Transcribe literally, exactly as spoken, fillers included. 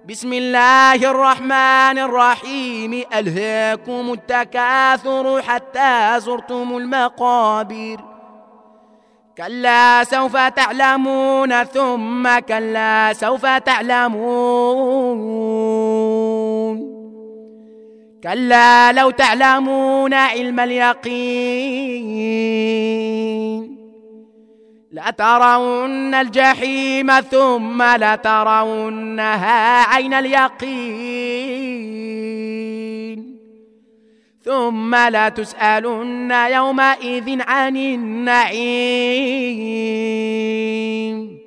بسم الله الرحمن الرحيم. ألهاكم التكاثر حتى زرتم المقابر. كلا سوف تعلمون ثم كلا سوف تعلمون. كلا لو تعلمون علم اليقين لترون الجحيم ثم لترونها عين اليقين ثم لتسألن يومئذ عن النعيم.